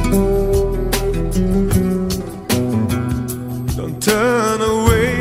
Don't turn away,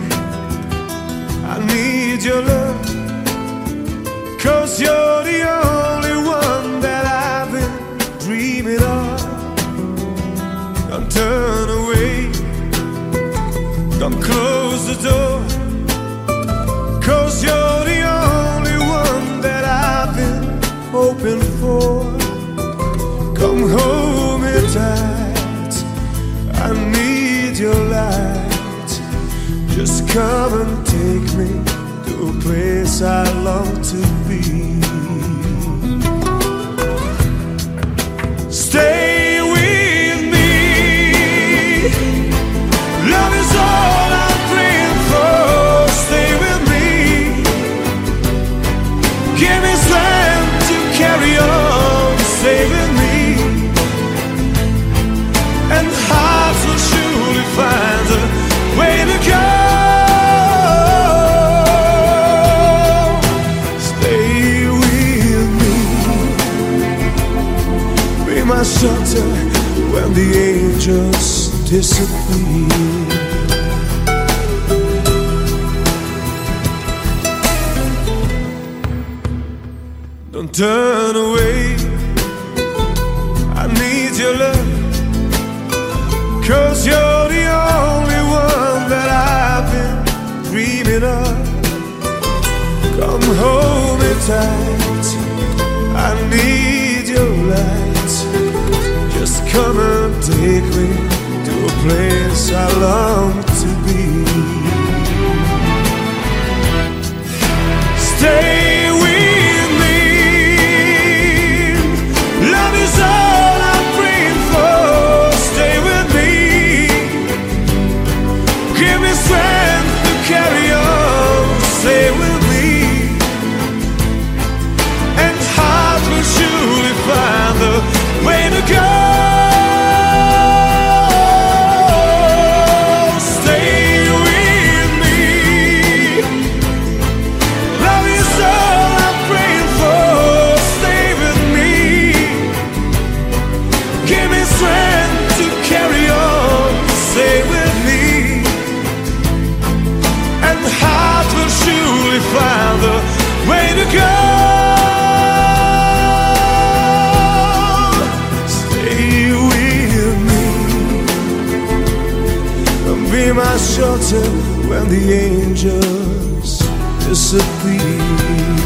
I need your love, 'cause you're the only one that I've been dreaming of. Don't turn away, don't close the door, 'cause you're the only one that I've been hoping for. Come hold me tight, I need your light. Just come and take me to a place I long to be. Stay with me, love is all I'm praying for. Stay with me, give me strength to carry on. Stay with me, and hearts will surely find a way to go. Stay with me, be my shelter when the angels disappear. Don't turn away, I need your love, 'cause you're the only one that I've been dreaming of. Come hold me tight, I need your light. Just come and take me to a place I long to be. Stay with me, love is all I'm praying for. Stay with me, give me strength to carry on. Stay with me, and heart will surely find the way to go. Stay with me, love is all I'm praying for. Stay with me, give me strength to carry on. Stay with me, and the heart will surely find the way to go. Stay with me, and be my shelter when the angels disappear.